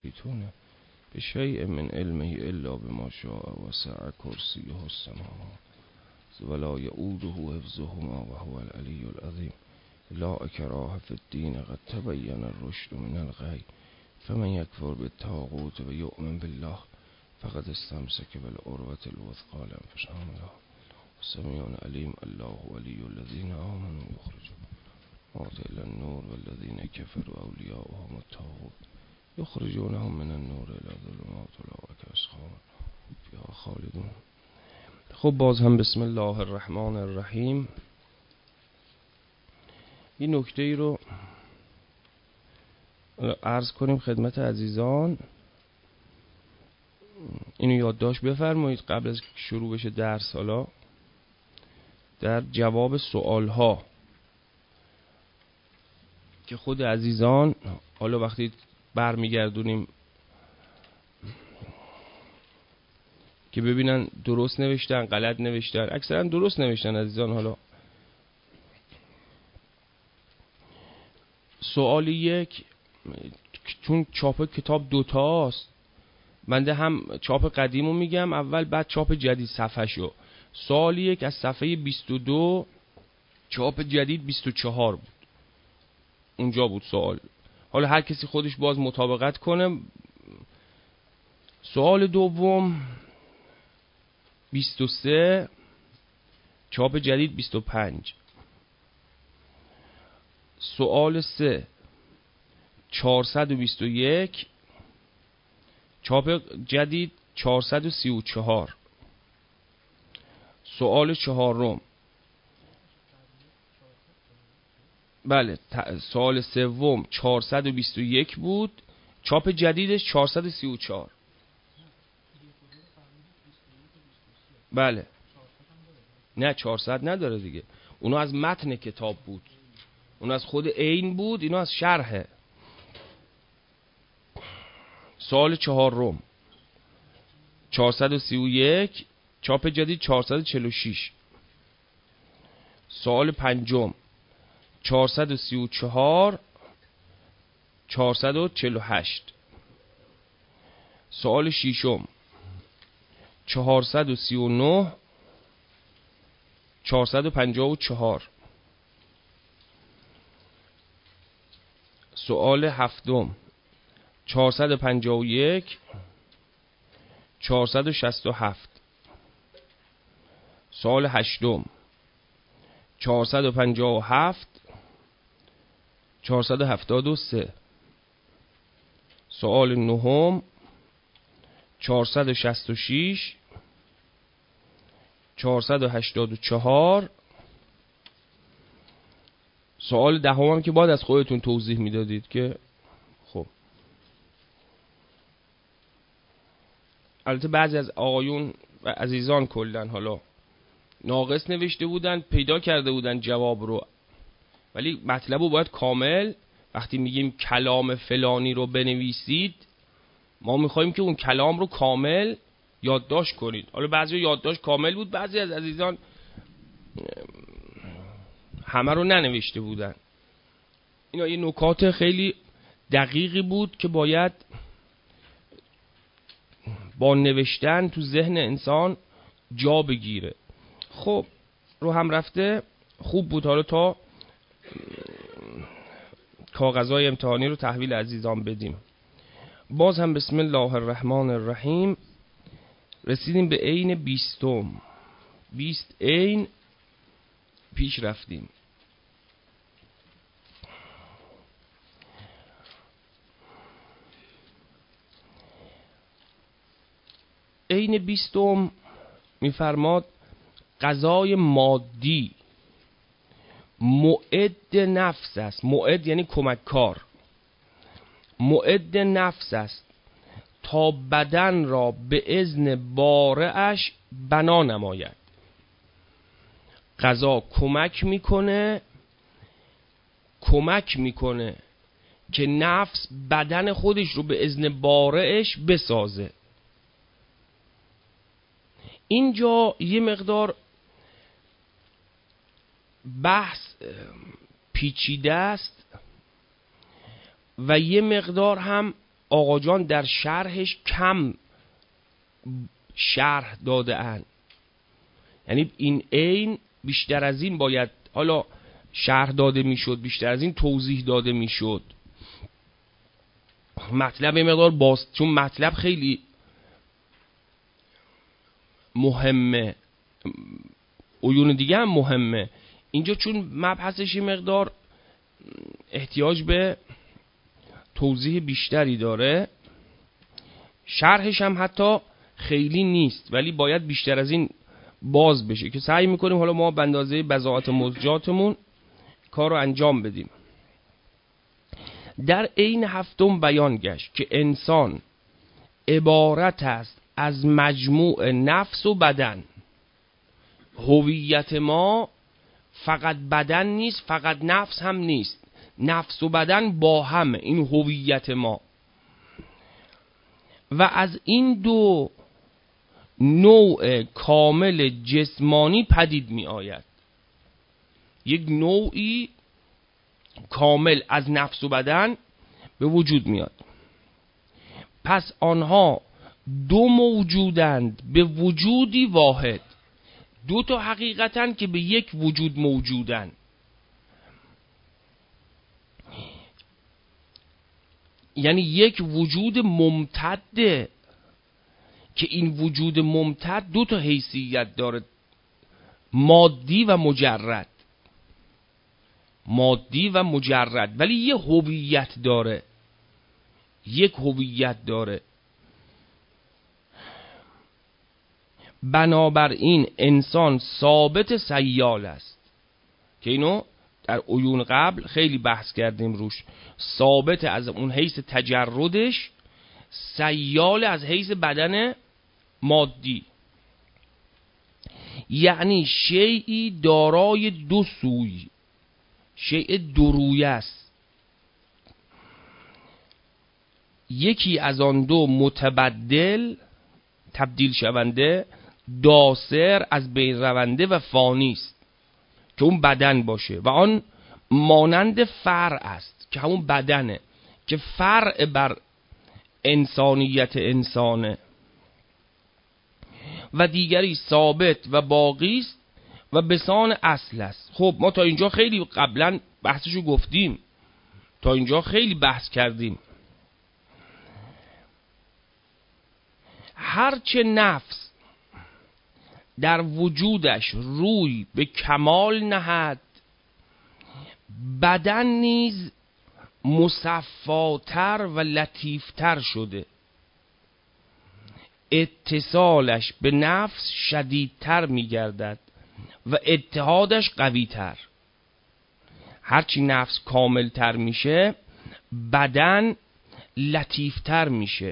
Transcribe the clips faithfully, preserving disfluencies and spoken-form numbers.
یحیطون بشیء من علمه الا بما شاء وسع کرسیه السماوات ولا یؤوده حفظهما وهو العلی العظیم. لا اکراه فی الدین قد تبین الرشد من الغی فمن یکفر بالطاغوت و یؤمن بالله فقد استمسک بالعروة الوثقی لا انفصام لها. سمیع علیم. الله ولی الذین آمنوا یخرجون موت الی النور والذین کفروا اولیاؤهم الطاغوت یخرجونهم من النور الی الظلمات اولئک اصحاب فیها خالدون. خب باز هم بسم الله الرحمن الرحیم. این نکته ای رو عرض کنیم خدمت عزیزان، اینو یادداشت بفرمایید قبل از شروع بشه درس. حالا در جواب سوال ها که خود عزیزان حالا وقتی برمیگردونیم که ببینن درست نوشتن غلط نوشتن، اکثرا درست نوشتن عزیزان. حالا سوال یک، چون چاپ کتاب دوتاست، بنده هم چاپ قدیمو میگم اول بعد چاپ جدید صفحه شو. سوال یک از صفحه بیست و دو، چاپ جدید بیست و چهار بود، اونجا بود سوال. حالا هر کسی خودش باز مطابقت کنه. سوال دوم بیست و سه، چاپ جدید بیست و پنج. سوال سه چهارصد و بیست و یک، چاپ جدید چهارصد و سی و چهار. سوال چهارم، بله سوال سوم چهارصد و بیست و یک بود، چاپ جدیدش چهارصد و سی و چهار. بله نه چهارصد نداره دیگه، اونو از متن کتاب بود، اونو از خود عین بود، اینو از شرحه. سوال چهارم چهارصد و سی و یک، چاپ جدید چهارصد و چهل و شش. سوال پنجم چهارصد و سی و چهار، چهارصد و چهل و هشت. سوال ششم چهارصد و سی و نه، چهارصد و پنجاه و چهار. سوال هفتم چهارصد و پنجاه و یک، چهارصد و شصت و هفت. سوال هشتم چهارصد و پنجاه و هفت، چهارصد و هفتاد و سه. سوال نهم چهارصد و شصت و شش، چهارصد و هشتاد و چهار. سوال دهم هم که باید از خودتون توضیح میدادید که خب البته بعضی از آقایون و عزیزان کلن حالا ناقص نوشته بودن، پیدا کرده بودن جواب رو، ولی مطلب رو باید کامل. وقتی میگیم کلام فلانی رو بنویسید، ما میخوایم که اون کلام رو کامل یادداشت کنید. حالا بعضی یادداشت کامل بود، بعضی از عزیزان همه رو ننوشته بودن. اینا یه نکات خیلی دقیقی بود که باید با نوشتن تو ذهن انسان جا بگیره. خب رو هم رفته خوب بود. حالا تا کاغذهای امتحانی رو تحویل عزیزان بدیم. باز هم بسم الله الرحمن الرحیم. رسیدیم به عین بیستم، بیست عین پیش رفتیم. عین بیستم میفرماد غذای مادی معد نفس است. معد یعنی کمک کار. معد نفس است تا بدن را به اذن بارعش بنا نماید. غذا کمک میکنه کمک میکنه که نفس بدن خودش رو به اذن بارعش بسازه. اینجا یه مقدار بحث پیچیده است و یه مقدار هم آقا جان در شرحش کم شرح داده اند، یعنی این عین بیشتر از این باید حالا شرح داده میشد، بیشتر از این توضیح داده میشد. مطلب یه مقدار باز، چون مطلب خیلی مهمه، عیون دیگه هم مهمه اینجا، چون مبحثش یه مقدار احتیاج به توضیح بیشتری داره. شرحش هم حتی خیلی نیست ولی باید بیشتر از این باز بشه که سعی میکنیم حالا ما به اندازه بضاعت موضوعاتمون کار رو انجام بدیم. در عین هفتم بیان گشت که انسان عبارت است از مجموع نفس و بدن. هویت ما فقط بدن نیست، فقط نفس هم نیست، نفس و بدن با هم، این هویت ما. و از این دو نوع کامل جسمانی پدید می آید. یک نوعی کامل از نفس و بدن به وجود میاد. پس آنها دو موجودند به وجودی واحد، دو تا حقیقتن که به یک وجود موجودن. یعنی یک وجود ممتده که این وجود ممتد دو تا حیثیت داره، مادی و مجرد. مادی و مجرد، ولی یه هویت داره، یک هویت داره. بنابراین انسان ثابت سیال است که اینو در عیون قبل خیلی بحث کردیم روش. ثابت از اون حیث تجردش، سیال از حیث بدن مادی، یعنی شیئی دارای دو سوی، شیء درویه است. یکی از آن دو متبدل، تبدیل شونده، داسر از بین رونده و فانی است که اون بدن باشه، و آن مانند فرع است که همون بدنه که فرع بر انسانیت انسانه. و دیگری ثابت و باقی است و بسان اصل است. خب ما تا اینجا خیلی قبلا بحثشو گفتیم، تا اینجا خیلی بحث کردیم. هرچه نفس در وجودش روی به کمال نهد، بدن نیز مصفاتر و لطیفتر شده، اتصالش به نفس شدیدتر میگردد و اتحادش قویتر. هرچی نفس کاملتر میشه بدن لطیفتر میشه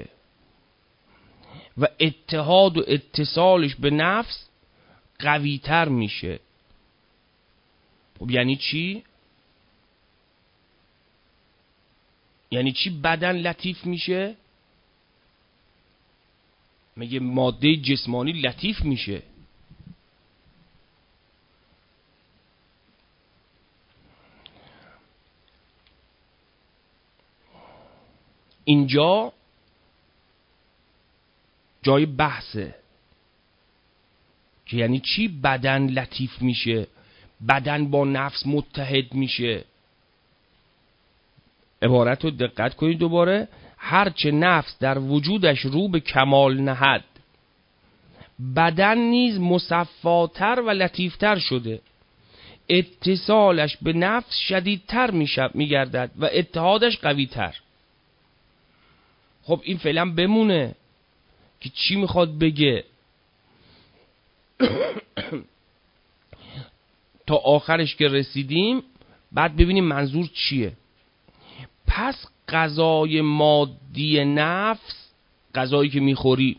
و اتحاد و اتصالش به نفس قویتر میشه. خب یعنی چی؟ یعنی چی بدن لطیف میشه؟ مگه ماده جسمانی لطیف میشه؟ اینجا جای بحثه که یعنی چی بدن لطیف میشه، بدن با نفس متحد میشه. عبارت رو دقت کنید دوباره. هرچه نفس در وجودش رو به کمال نهد، بدن نیز مصفاتر و لطیفتر شده، اتصالش به نفس شدیدتر میشه میگردد و اتحادش قویتر. خب این فعلا بمونه که چی میخواد بگه. تا آخرش که رسیدیم بعد ببینیم منظور چیه. پس غذای مادی نفس، غذایی که میخوری،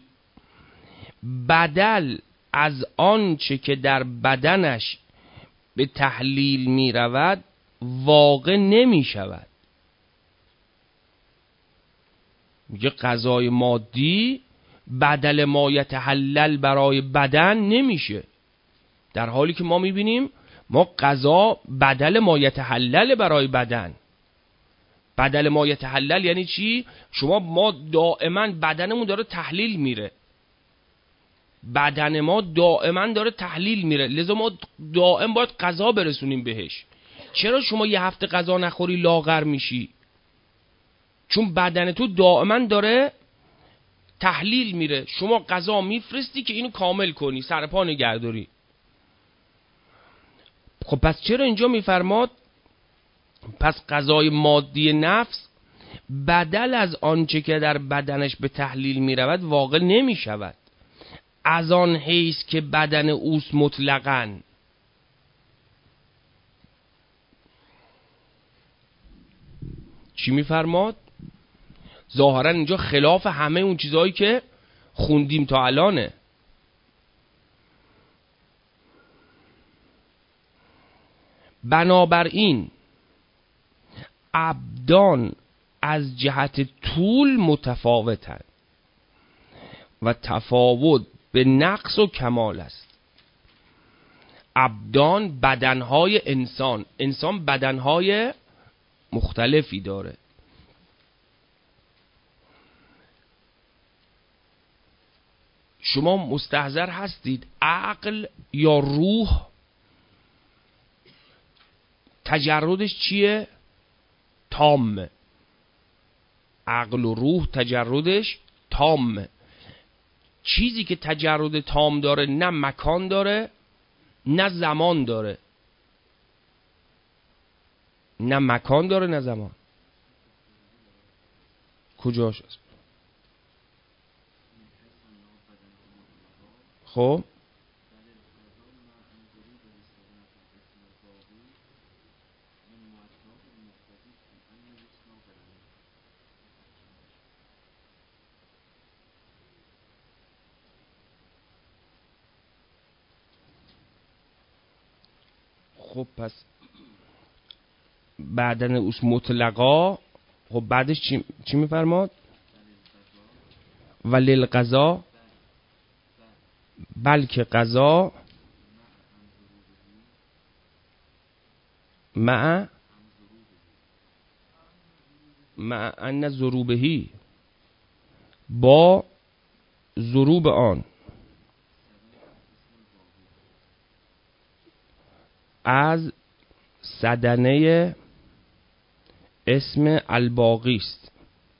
بدل از آنچه که در بدنش به تحلیل میرود واقع نمیشود. میگه غذای مادی بدل ما یتحلل برای بدن نمیشه، در حالی که ما میبینیم ما غذا بدل ما یتحلل برای بدن. بدل ما یتحلل یعنی چی؟ شما ما دائما بدنمون داره تحلیل میره، بدن ما دائما داره تحلیل میره، لذا ما دائم باید غذا برسونیم بهش. چرا شما یه هفته غذا نخوری لاغر میشی؟ چون بدن تو دائما داره تحلیل میره، شما غذا میفرستی که اینو کامل کنی، سرپا نگهداری. خب پس چرا اینجا میفرماد پس غذای مادی نفس بدل از آنچه که در بدنش به تحلیل میرود واقع نمیشود، از آن حیث که بدن اوست مطلقاً. چی میفرماد؟ ظاهرا اینجا خلاف همه اون چیزهایی که خوندیم تا الانه. بنابراین ابدان از جهت طول متفاوتند و تفاوت به نقص و کمال است. ابدان بدنهای انسان، انسان بدنهای مختلفی داره. شما مستحضر هستید عقل یا روح تجردش چیه؟ تامه. عقل و روح تجردش تامه. چیزی که تجرد تام داره نه مکان داره نه زمان داره، نه مکان داره نه زمان. کجاش هست؟ خب خب پس بعدن اوس مطلقا، خب بعدش چی, چی میفرماد؟ ولیل قضا، بلکه قضا مع مع ان ضروبهی، با ضروب آن، از صدنه اسم الباقی است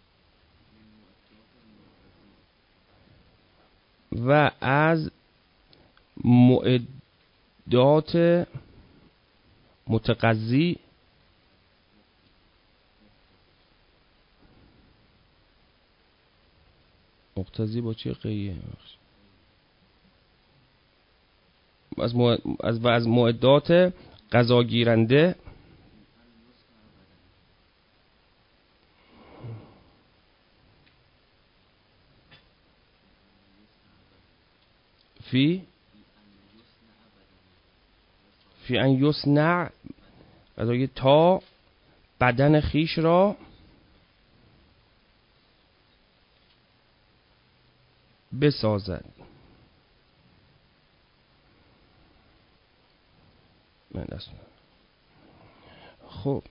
و از معدات متقضی مقتضی با چه قیه از مو... از و از معدات قضا گیرنده فی فی ان یصنع، قضای تا بدن خیش را بسازد. من دست خب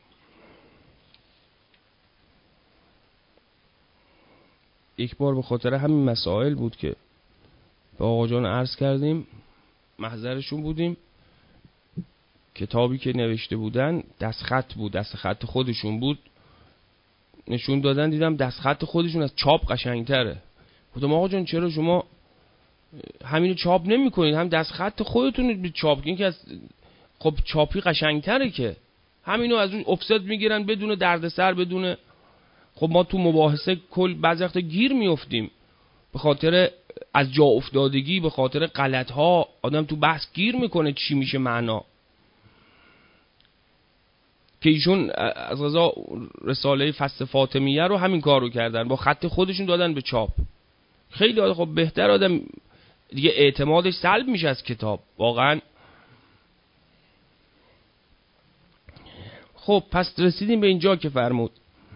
یک بار به خاطر همین مسائل بود که به آقا جان عرض کردیم، محضرشون بودیم، کتابی که نوشته بودن دست خط بود، دست خط خودشون بود، نشون دادن، دیدم دست خط خودشون از چاپ قشنگتره. گفتم آقا جان چرا شما همینو چاپ نمی کنید، هم دست خط خودتون رو چاپ کنید که از خب چاپی قشنگتره، که همینو از اون افست میگیرن بدون دردسر، بدون. خب ما تو مباحثه کل بعضی وقتا گیر میافتیم به خاطر از جا افتادگی، به خاطر غلط ها آدم تو بحث گیر میکنه چی میشه معنا. که ایشون از قضا رساله فصل فاطمیه رو همین کار رو کردن، با خط خودشون دادن به چاپ. خیلی آدم خب بهتر آدم دیگه اعتمادش سلب میشه از کتاب واقعا. خب پس رسیدیم به اینجا که فرمود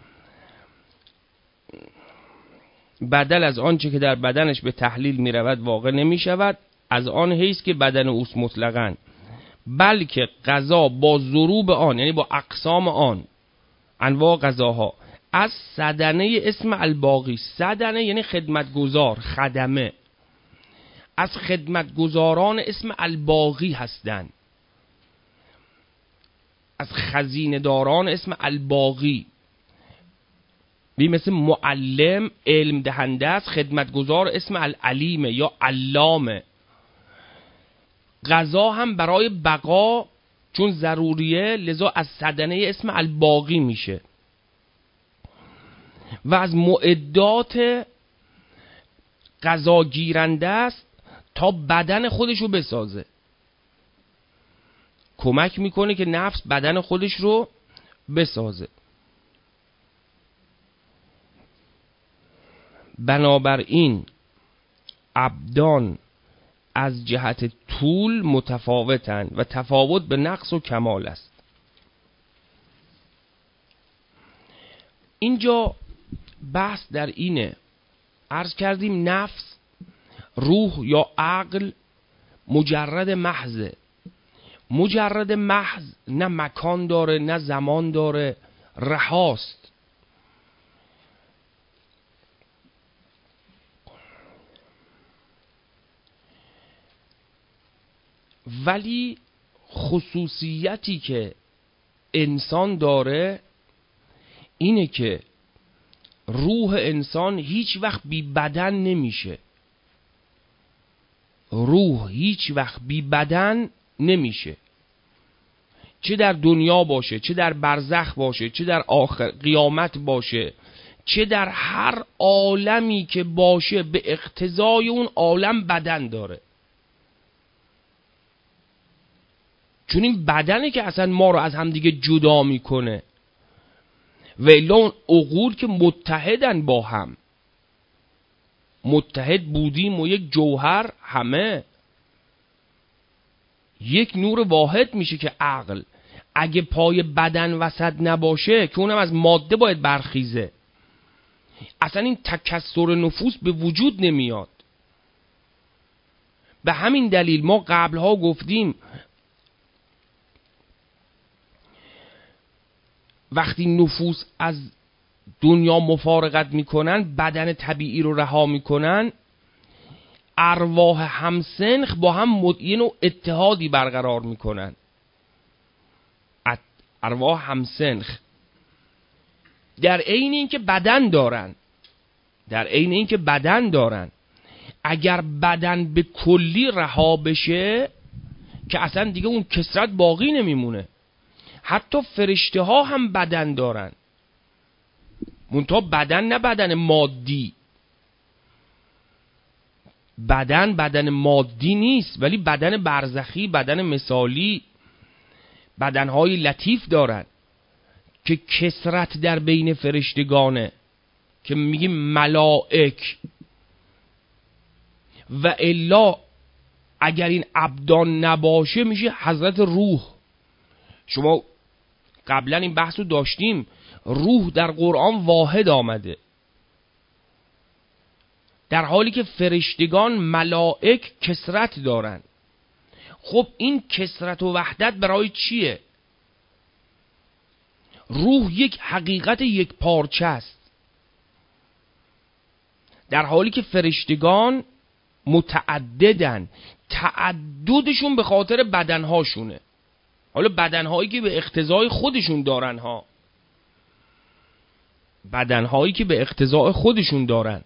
بدل از آنچه که در بدنش به تحلیل می رود واقع نمی شود، از آن حیث که بدن اوست مطلقاً، بلکه قضا با ضروب آن، یعنی با اقسام آن، انواع غذاها از سدنه اسم الباقی. سدنه یعنی خدمتگزار، خدمه. از خدمتگزاران اسم الباقی هستند، از خزینه داران اسم الباقی. بی مثل معلم علم دهنده است، خدمتگزار اسم العلیمه یا علامه. غذا هم برای بقا چون ضروریه، لذا از سدنه اسم الباقی میشه. و از معدات غذا گیرنده است تا بدن خودش رو بسازه، کمک میکنه که نفس بدن خودش رو بسازه. بنابراین ابدان از جهت طول متفاوتند و تفاوت به نقص و کمال است. اینجا بحث در اینه، عرض کردیم نفس، روح یا عقل مجرد محضه. مجرد محض نه مکان داره نه زمان داره، رهاست. ولی خصوصیتی که انسان داره اینه که روح انسان هیچ وقت بی بدن نمیشه. روح هیچ وقت بی بدن نمیشه، چه در دنیا باشه، چه در برزخ باشه، چه در آخر قیامت باشه، چه در هر عالمی که باشه، به اقتضای اون عالم بدن داره. چون این بدنه که اصلا ما رو از همدیگه جدا میکنه. و الا اون عقول که متحدن با هم، متحد بودیم و یک جوهر، همه یک نور واحد میشه که عقل. اگه پای بدن وسط نباشه که اونم از ماده باید برخیزه، اصلا این تکثر نفوس به وجود نمیاد. به همین دلیل ما قبلها گفتیم وقتی نفوس از دنیا مفارقت میکنن، بدن طبیعی رو رها میکنن، ارواح همسنخ با هم یه نوع اتحادی برقرار میکنن. ارواح همسنخ در عین اینکه بدن دارن، در عین اینکه بدن دارن اگر بدن به کلی رها بشه که اصلا دیگه اون کثرت باقی نمیمونه. حتی فرشته ها هم بدن دارن، منتها بدن نه بدن مادی. بدن بدن مادی نیست، ولی بدن برزخی، بدن مثالی، بدنهای لطیف دارن که کثرت در بین فرشتگانه که میگیم ملائک. و الا اگر این ابدان نباشه میشه حضرت روح. شما قبلا این بحث رو داشتیم، روح در قرآن واحد آمده، در حالی که فرشتگان ملائک کثرت دارن. خب این کثرت و وحدت برای چیه؟ روح یک حقیقت یک پارچه است، در حالی که فرشتگان متعددن. تعددشون به خاطر بدنهاشونه. حالا بدنهایی که به اقتضای خودشون دارن ها، بدنهایی که به اقتضای خودشون دارن،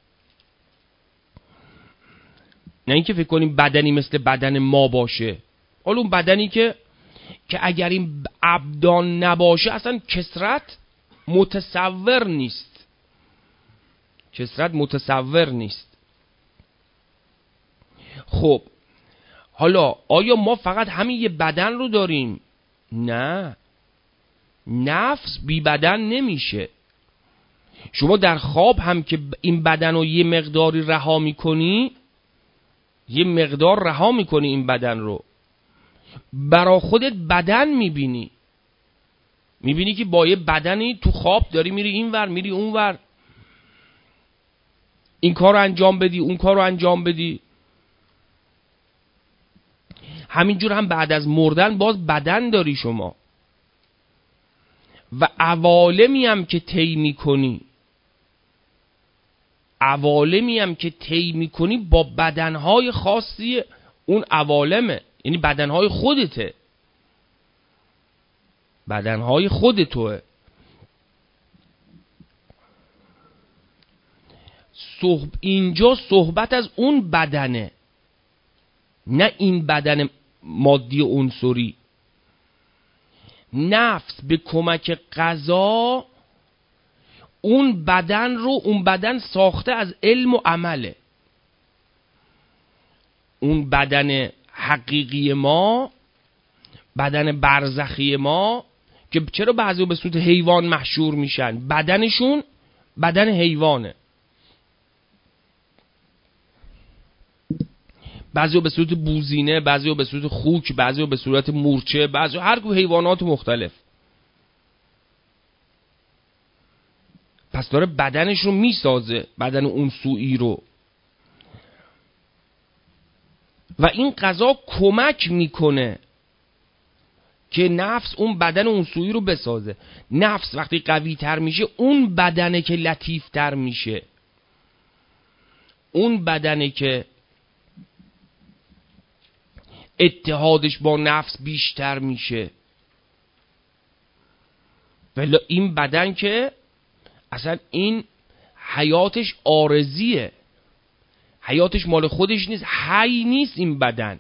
نه اینکه فکر کنیم بدنی مثل بدن ما باشه. حالا اون بدنی که که اگر این ابدان نباشه اصلا کثرت متصور نیست، کثرت متصور نیست. خب حالا آیا ما فقط همین یه بدن رو داریم؟ نه، نفس بی بدن نمیشه. شما در خواب هم که این بدن رو یه مقداری رها میکنی، یه مقدار رها میکنی این بدن رو، برا خودت بدن میبینی. میبینی که با یه بدنی تو خواب داری میری این ور میری اون ور، این کار رو انجام بدی اون کار رو انجام بدی. همینجور هم بعد از مردن باز بدن داری شما. و عوالمی هم که طی میکنی، عوالمی هم که طی میکنی با بدنهای خاصی اون عوالمه، یعنی بدنهای خودته، بدنهای خودتوه. صحب... اینجا صحبت از اون بدنه، نه این بدن مادی عنصری. نفس به کمک غذا اون بدن رو، اون بدن ساخته از علم و عمله. اون بدن حقیقی ما، بدن برزخی ما که چرا بعضی به صورت حیوان محشور میشن، بدنشون بدن حیوانه. بعضی به صورت بوزینه، بعضی به صورت خوک، بعضی به صورت مورچه، بعضی هر گونه حیوانات مختلف. پس داره بدنش رو میسازه، بدن اون سوئی رو. و این غذا کمک میکنه که نفس اون بدن اون سوئی رو بسازه. نفس وقتی قوی تر میشه، اون بدنه که لطیف تر میشه، اون بدنه که اتحادش با نفس بیشتر میشه. ولی این بدن که اصلا این حیاتش عارضیه، حیاتش مال خودش نیست، حی نیست این بدن،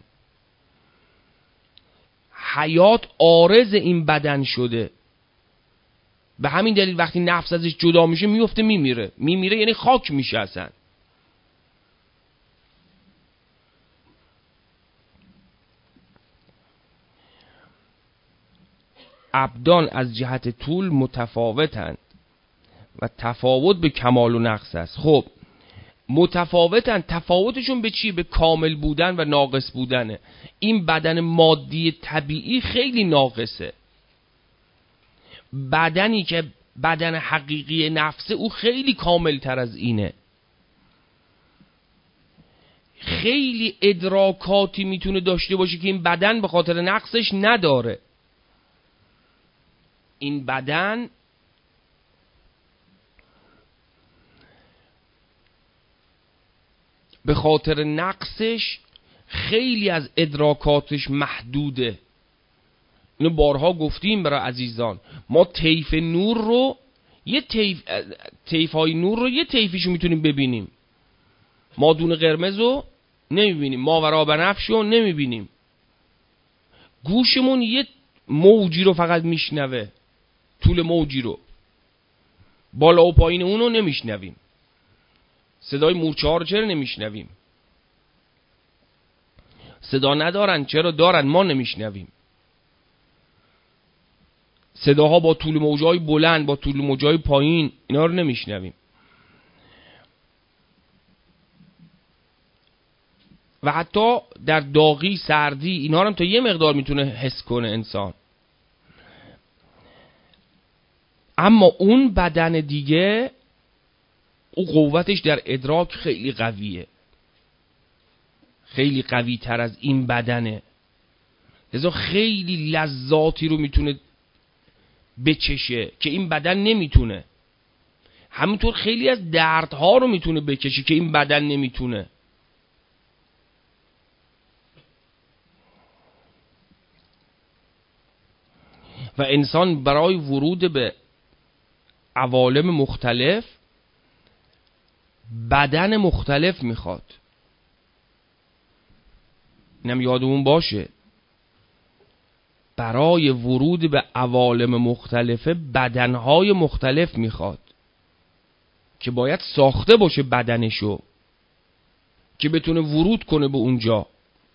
حیات عارض این بدن شده. به همین دلیل وقتی نفس ازش جدا میشه میفته میمیره. میمیره یعنی خاک میشه اصلا. ابدان از جهت طول متفاوتند و تفاوت به کمال و نقص است. خب متفاوتن، تفاوتشون به چی؟ به کامل بودن و ناقص بودنه. این بدن مادی طبیعی خیلی ناقصه. بدنی که بدن حقیقی نفسه او خیلی کامل تر از اینه. خیلی ادراکاتی میتونه داشته باشه که این بدن به خاطر نقصش نداره. این بدن به خاطر نقصش خیلی از ادراکاتش محدوده. اینو بارها گفتیم برای عزیزان. ما طیف نور رو یه طیف طیف های نور رو یه طیفیشو میتونیم ببینیم. مادون قرمز رو نمیبینیم، ماورا بنفش رو نمیبینیم. گوشمون یه موجی رو فقط میشنوه، طول موجی رو، بالا و پایین اون رو نمیشنویم. صدای مورچه ها رو چرا نمیشنویم؟ صدا ندارن، چرا دارن ما نمیشنویم؟ صداها با طول موجای بلند، با طول موجای پایین، اینا رو نمیشنویم. و حتی در داغی، سردی، اینا رو هم تا یه مقدار میتونه حس کنه انسان. اما اون بدن دیگه، او قوتش در ادراک خیلی قویه، خیلی قوی تر از این بدنه. لذا خیلی لذاتی رو میتونه بچشه که این بدن نمیتونه. همینطور خیلی از دردها رو میتونه بکشه که این بدن نمیتونه. و انسان برای ورود به عوالم مختلف بدن مختلف میخواد. اینم یادمون باشه، برای ورود به عوالم مختلفه بدنهای مختلف میخواد که باید ساخته باشه بدنشو که بتونه ورود کنه به اونجا.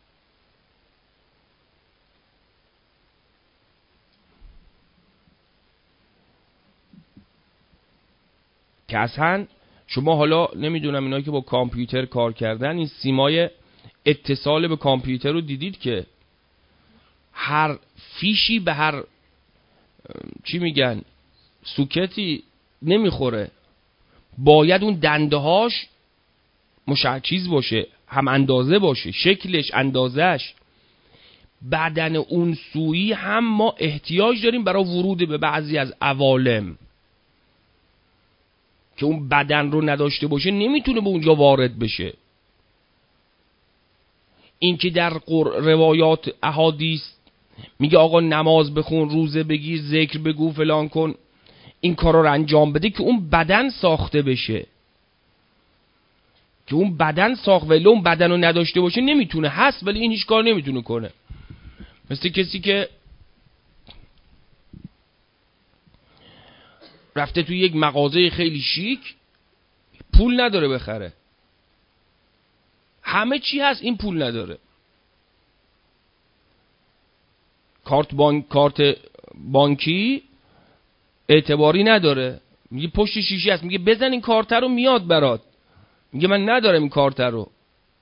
که اصلا شما حالا نمیدونم اینا که با کامپیوتر کار کردن، این سیمای اتصال به کامپیوتر رو دیدید که هر فیشی به هر چی میگن سوکتی نمیخوره. باید اون دنده هاش مشخص باشه، هم اندازه باشه، شکلش، اندازش. بدن اون سویی هم ما احتیاج داریم برای ورود به بعضی از عوالم که اون بدن رو نداشته باشه نمیتونه به اونجا وارد بشه. این که در روایات احادیث میگه آقا نماز بخون، روزه بگیر، ذکر بگو، فلان کن، این کارا رو انجام بده که اون بدن ساخته بشه، که اون بدن ساخت ولی اون بدن رو نداشته باشه نمیتونه. هست ولی این هیچ کار نمیتونه کنه. مثل کسی که رفته توی یک مغازه خیلی شیک، پول نداره بخره، همه چی هست این پول نداره، کارت بانک کارت بانکی اعتباری نداره، میگه پشت شیشه هست، میگه بزن این کارت رو میاد برات، میگه من ندارم این کارت رو.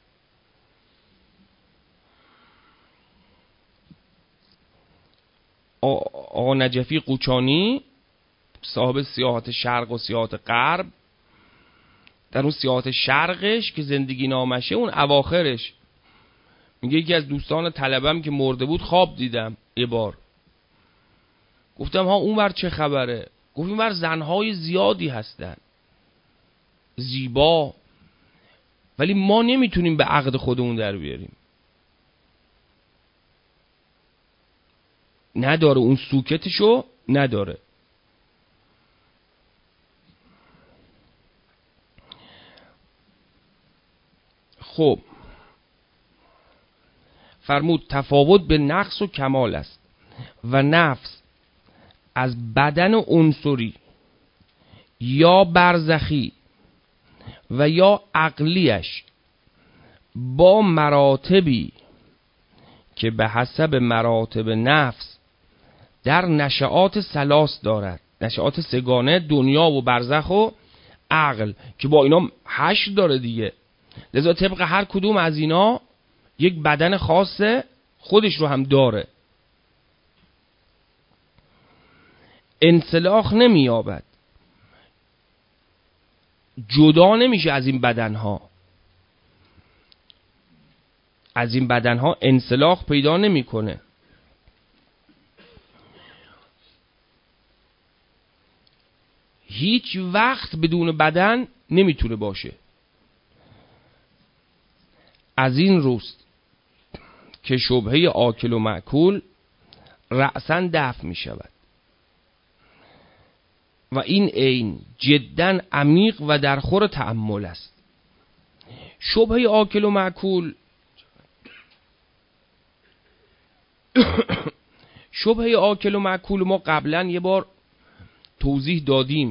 آقا نجفی قوچانی صاحب سیاحت شرق و سیاحت غرب، در اون سیاحت شرقش که زندگی نامشه، اون اواخرش میگه یکی از دوستان طلبم که مرده بود خواب دیدم یه بار. گفتم ها اونور چه خبره؟ گفت اونور زنهای زیادی هستن زیبا، ولی ما نمیتونیم به عقد خودمون در بیاریم. نداره اون سوکتشو نداره. خب فرمود تفاوت به نقص و کمال است و نفس از بدن عنصری یا برزخی و یا عقلیش با مراتبی که به حسب مراتب نفس در نشعات ثلاث دارد، نشعات سگانه، دنیا و برزخ و عقل، که با اینا هشت داره دیگه. لذا طبق هر کدوم از اینا یک بدن خاصه خودش رو هم داره. انسلاخ نمی‌یابد، جدا نمیشه از این بدنها، از این بدنها انسلاخ پیدا نمیکنه. هیچ وقت بدون بدن نمیتونه باشه. از این روست که شبهه آکل و مأکول رأساً دفع می شود و این عین جداً عمیق و در خور تأمل است. شبهه آکل و مأکول شبهه آکل و مأکول ما قبلا یه بار توضیح دادیم،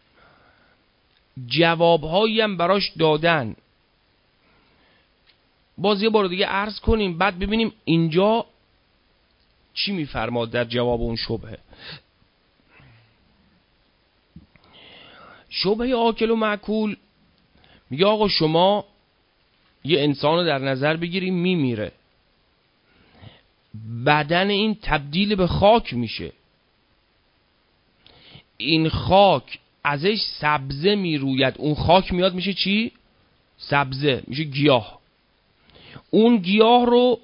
جوابهایی هم براش دادن، باز یه بار دیگه عرض کنیم بعد ببینیم اینجا چی میفرماد در جواب اون شبهه. شبهه آکل و مأکول میگه آقا شما یه انسان رو در نظر بگیریم میمیره، بدن این تبدیل به خاک میشه، این خاک ازش سبزه میروید، اون خاک میاد میشه چی؟ سبزه، میشه گیاه. اون گیاه رو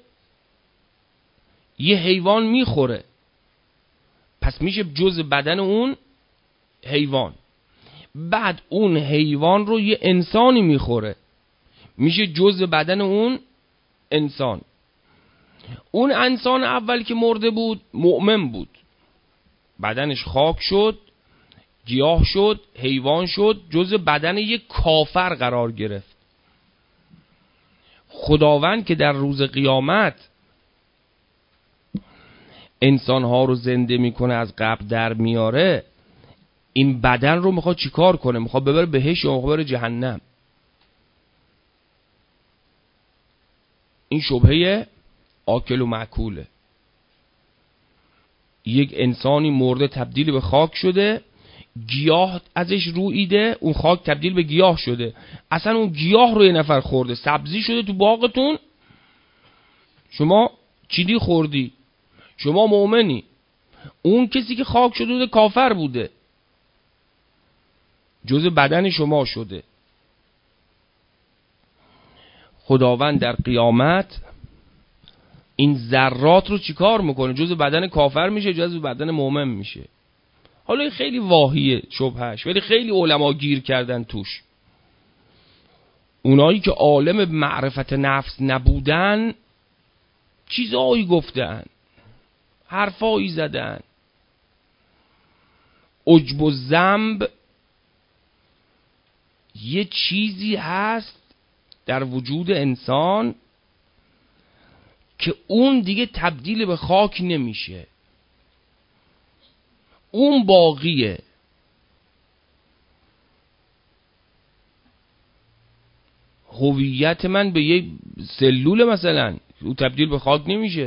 یه حیوان میخوره، پس میشه جزء بدن اون حیوان. بعد اون حیوان رو یه انسانی میخوره، میشه جزء بدن اون انسان. اون انسان اول که مرده بود مؤمن بود، بدنش خاک شد، گیاه شد، حیوان شد، جزء بدن یک کافر قرار گرفت. خداوند که در روز قیامت انسانها رو زنده میکنه، از قبر در میاره، این بدن رو میخواد چیکار کنه؟ میخواد ببره بهشت یا میخواد ببره جهنم؟ این شبهه آکل و مأکوله. یک انسانی مرده تبدیل به خاک شده، گیاه ازش رویده، اون خاک تبدیل به گیاه شده، اصلا اون گیاه رو یه نفر خورده، سبزی شده تو باغتون، شما چیدی خوردی، شما مؤمنی. اون کسی که خاک شده بوده کافر بوده، جزء بدن شما شده. خداوند در قیامت این ذرات رو چیکار میکنه؟ جزء بدن کافر میشه، جزء بدن مؤمن میشه. حالا این خیلی واهیه شبهش، ولی خیلی علما گیر کردن توش. اونایی که عالم معرفت نفس نبودن چیزایی گفتن، حرفایی زدن. عجب و ذنب یه چیزی هست در وجود انسان که اون دیگه تبدیل به خاک نمیشه، اون باقیه. هویت من به یه سلول مثلا اون تبدیل به خاک نمیشه.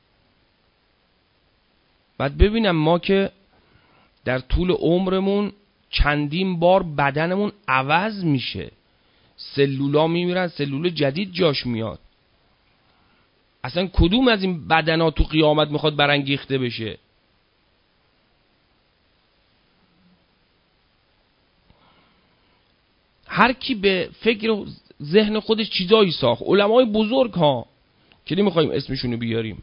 بعد ببینم ما که در طول عمرمون چندین بار بدنمون عوض میشه، سلولا میمیرن، سلول جدید جاش میاد. اصلا کدوم از این بدنها تو قیامت میخواد برانگیخته بشه؟ هر کی به فکر ذهن خودش چیزایی ساخت. علمای بزرگ ها که نمیخوایم اسمشونو بیاریم،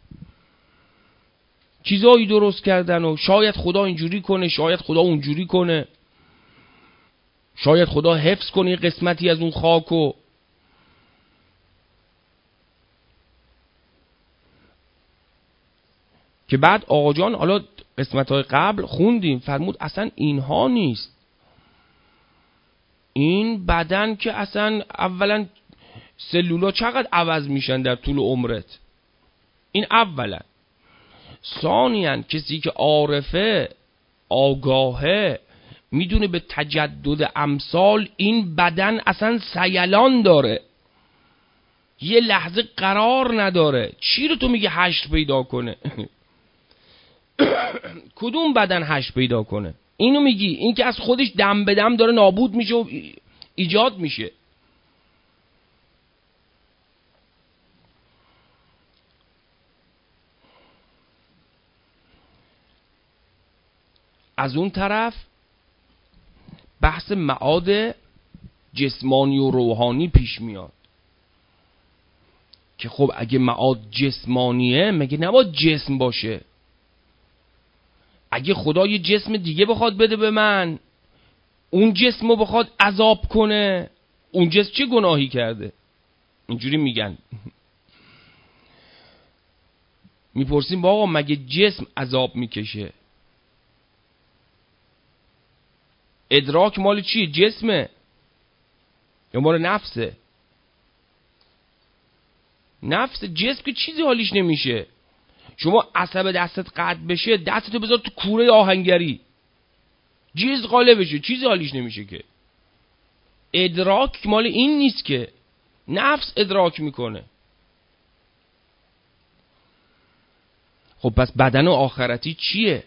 چیزایی درست کردن و شاید خدا اینجوری کنه، شاید خدا اونجوری کنه، شاید خدا حفظ کنه قسمتی از اون خاکو. که بعد آقا جان حالا قسمت‌های قبل خوندیم فرمود اصلا اینها نیست. این بدن که اصلا اولا سلولا چقدر عوض میشن در طول عمرت، این اولا. ثانیاً کسی که عارفه، آگاهه، میدونه به تجدد امثال این بدن اصلا سیلان داره، یه لحظه قرار نداره. چی رو تو میگه حشر پیدا کنه؟ کدوم بدن حشر پیدا کنه؟ اینو میگی؟ این که از خودش دم به دم داره نابود میشه و ایجاد میشه. از اون طرف بحث معاد جسمانی و روحانی پیش میاد که خب اگه معاد جسمانیه مگه نباید جسم باشه؟ اگه خدا یه جسم دیگه بخواد بده به من، اون جسم رو بخواد عذاب کنه، اون جسم چه گناهی کرده؟ اینجوری میگن. میپرسیم آقا مگه جسم عذاب میکشه؟ ادراک مال چیه؟ جسمه یا مال نفسه؟ نفس. جسم که چیزی حالیش نمیشه. شما عصب دستت قطع بشه، دستتو بذار تو کوره آهنگری، جیز قاله بشه، چیزی حالیش نمیشه که. ادراک مال این نیست که، نفس ادراک میکنه. خب پس بدن آخرتی چیه؟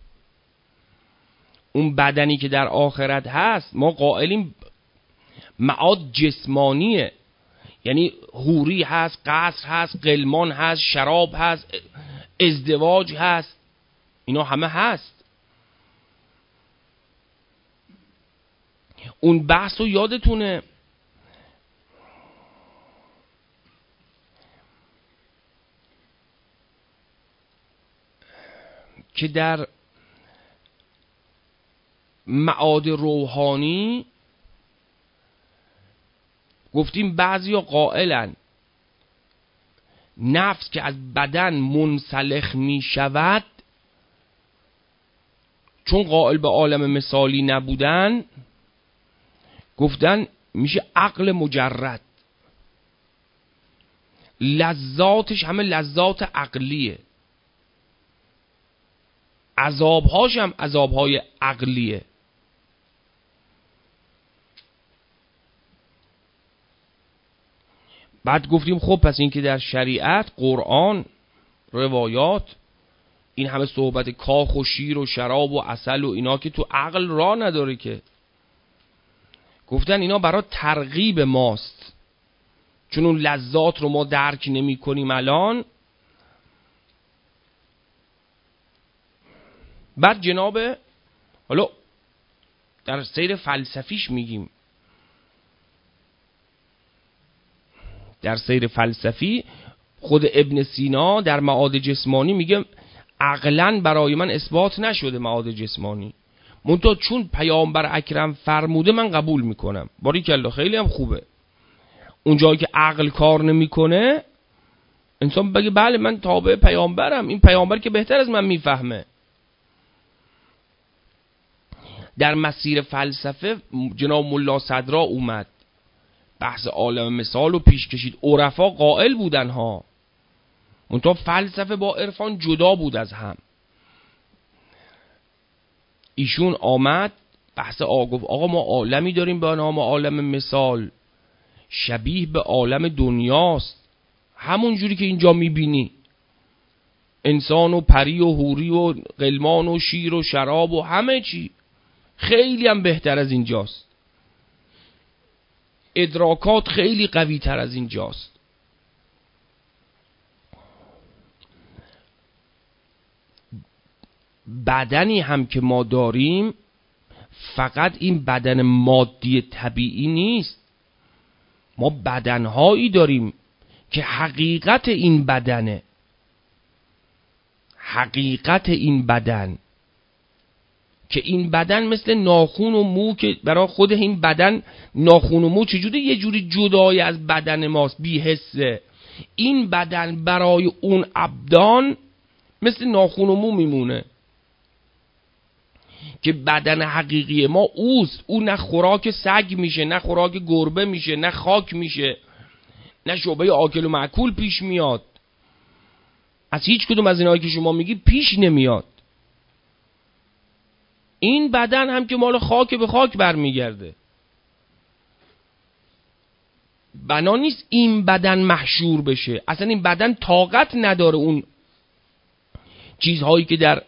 اون بدنی که در آخرت هست ما قائلیم معاد جسمانیه، یعنی حوری هست، قصر هست، قلمان هست، شراب هست، ازدواج هست، اینا همه هست. اون بحث رو یادتونه که در معاد روحانی گفتیم بعضیا قائلن نفس که از بدن منسلخ می شود، چون قائل به عالم مثالی نبودن، گفتن میشه عقل مجرد، لذاتش همه لذات عقلیه، عذابهاش هم عذابهای عقلیه. بعد گفتیم خب پس این که در شریعت، قرآن، روایات، این همه صحبت کاخ و شیر و شراب و عسل و اینا که تو عقل راه نداره که. گفتن اینا برای ترغیب ماست، چون اون لذات رو ما درک نمی کنیم الان. بعد جناب حالا در سیر فلسفیش میگیم، در سیر فلسفی خود ابن سینا در معاد جسمانی میگه عقلاً برای من اثبات نشده معاد جسمانی، منتها چون پیامبر اکرم فرموده من قبول میکنم. باریکلا، خیلی هم خوبه. اون جایی که عقل کار نمیکنه انسان بگه بله من تابع پیامبرم، این پیامبر که بهتر از من میفهمه. در مسیر فلسفه جناب ملا صدرا اومد بحث عالم مثال رو پیش کشید. عرفا قائل بودن ها، منتها فلسفه با عرفان جدا بود از هم. ایشون آمد بحث آگفت آقا ما عالمی داریم به نام عالم مثال، شبیه به عالم دنیاست، همون جوری که اینجا میبینی، انسان و پری و حوری و غلمان و شیر و شراب و همه چی، خیلی هم بهتر از اینجاست، ادراکات خیلی قوی تر از اینجاست. بدنی هم که ما داریم فقط این بدن مادی طبیعی نیست، ما بدنهایی داریم که حقیقت این بدنه، حقیقت این بدن که این بدن مثل ناخون و مو که برای خود این بدن ناخون و مو چجوری یه جوری جدای از بدن ماست بی حسه، این بدن برای اون ابدان مثل ناخون و مو میمونه که بدن حقیقی ما اوست. او نه خوراک سگ میشه، نه خوراک گربه میشه، نه خاک میشه، نه شعبه آکل و معکول پیش میاد، از هیچ کدوم از اینایی که شما میگی پیش نمیاد. این بدن هم که مال خاک به خاک برمیگرده. بنا نیست این بدن محشور بشه، اصلا این بدن طاقت نداره اون چیزهایی که در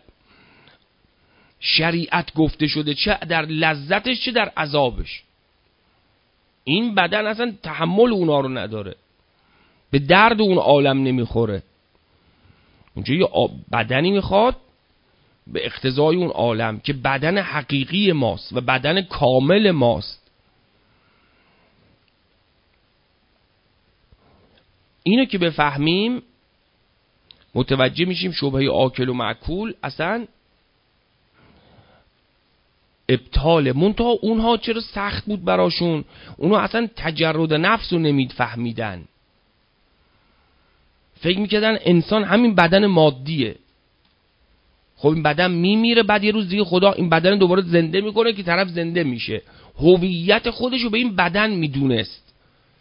شریعت گفته شده، چه در لذتش چه در عذابش. این بدن اصلا تحمل اونا رو نداره، به درد اون عالم نمیخوره. اونجا یه بدنی میخواد به اقتضای اون عالم که بدن حقیقی ماست و بدن کامل ماست. اینو که بفهمیم متوجه میشیم شبهه آکل و معکول اصلا ابطاله. منتها اونها چرا سخت بود براشون؟ اونها اصلا تجرد نفس رو نمید فهمیدن، فکر میکردن انسان همین بدن مادیه. خب این بدن میمیره، بعد یه روز دیگه خدا این بدن دوباره زنده میکنه که طرف زنده میشه. هویت خودش رو به این بدن میدونست.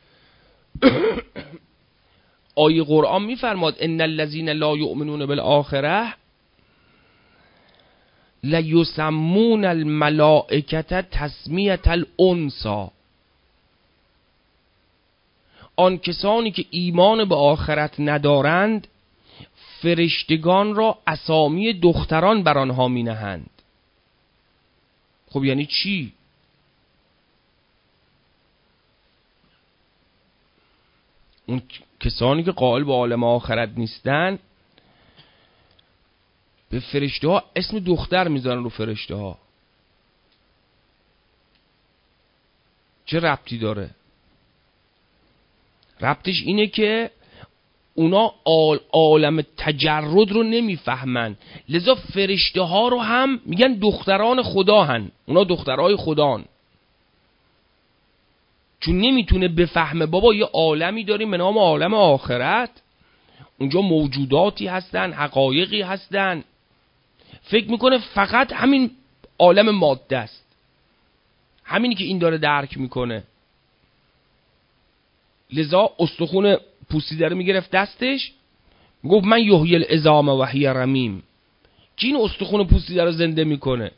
آیه قرآن میفرماد ان الذین لا یؤمنون بالآخره لیسمون الملائکه تسمیه الانثی. آن کسانی که ایمان به آخرت ندارند فرشتگان را اسامی دختران بر آنها می نهند. خب یعنی چی؟ اون کسانی که قائل به عالم آخرت نیستن به فرشته ها اسم دختر میذارن رو فرشته ها. چه ربطی داره؟ ربطش اینه که اونا عالم تجرد رو نمیفهمن، لذا فرشته ها رو هم میگن دختران خدا هن، اونا دخترای خدان، چون نمیتونه بفهمه بابا یه عالمی داریم به نام عالم آخرت، اونجا موجوداتی هستن، حقایقی هستن، فکر میکنه فقط همین عالم ماده است، همینی که این داره درک میکنه. لذا استخون پوسیده رو میگرفت دستش، میگفت من یحیی العظام و هی رمیم، کی این استخون پوسیده رو زنده میکنه؟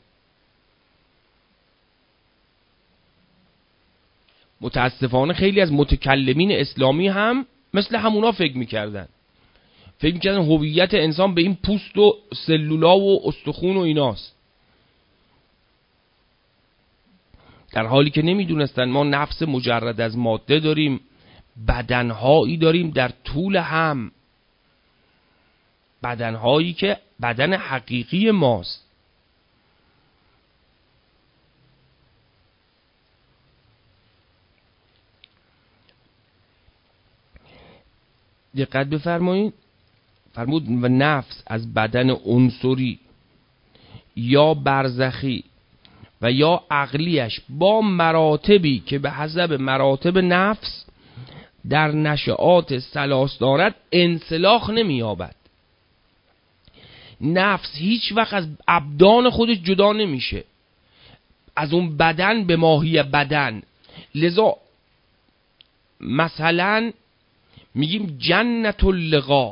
متاسفانه خیلی از متکلمین اسلامی هم مثل همونا فکر میکردن، فکر میکردن هویت انسان به این پوست و سلولا و استخون و ایناست، در حالی که نمیدونستن ما نفس مجرد از ماده داریم، بدنهایی داریم در طول هم، بدنهایی که بدن حقیقی ماست. دقت بفرمایید، فرمود و نفس از بدن عنصری یا برزخی و یا عقلیش با مراتبی که به حسب مراتب نفس در نشعات ثلاث دارد انسلاخ نمی‌یابد. نفس هیچ وقت از ابدان خودش جدا نمیشه، از اون بدن به ماهی بدن. لذا مثلا میگیم جنت اللقا.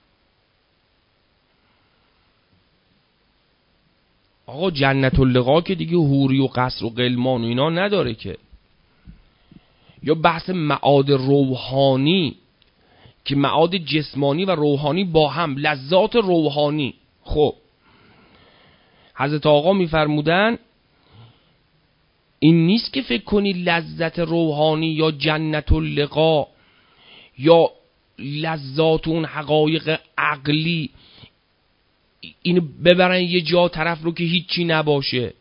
آقا جنت اللقا که دیگه حوری و قصر و غلمان و اینا نداره که. یا بحث معاد روحانی که معاد جسمانی و روحانی با هم، لذات روحانی. خب حضرت آقا میفرمودن این نیست که فکر کنی لذت روحانی یا جنت اللقا یا لذات اون حقایق عقلی اینو ببرن یه جا طرف رو که هیچی نباشه.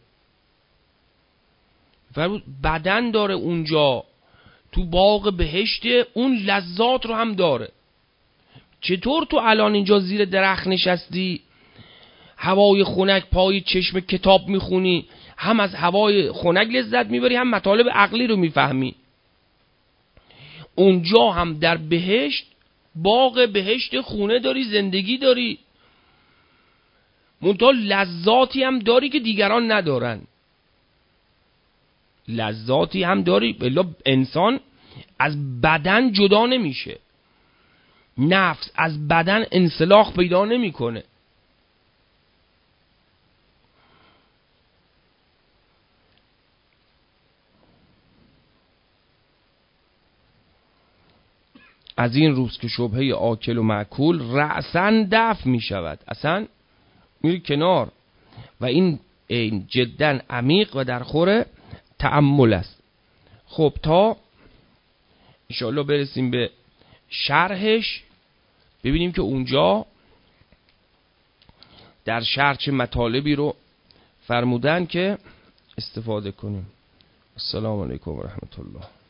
فرمود بدن داره اونجا تو باغ بهشت، اون لذات رو هم داره. چطور تو الان اینجا زیر درخت نشستی، هوای خنک پای چشم کتاب میخونی، هم از هوای خنک لذت میبری هم مطالب عقلی رو میفهمی. اونجا هم در بهشت، باغ بهشت، خونه داری، زندگی داری، منتها لذاتی هم داری که دیگران ندارن. لذاتی هم داری، بلا انسان از بدن جدا نمیشه، نفس از بدن انسلاخ پیدا نمیکنه. از این روز که شبهه آکل و مأکول رأساً دفع می شود، اصلا میری کنار. و این این جداً عمیق و در خور تأمل است. خب تا انشاءالله برسیم به شرحش، ببینیم که اونجا در شرح چه مطالبی رو فرمودن که استفاده کنیم. السلام علیکم و رحمت الله.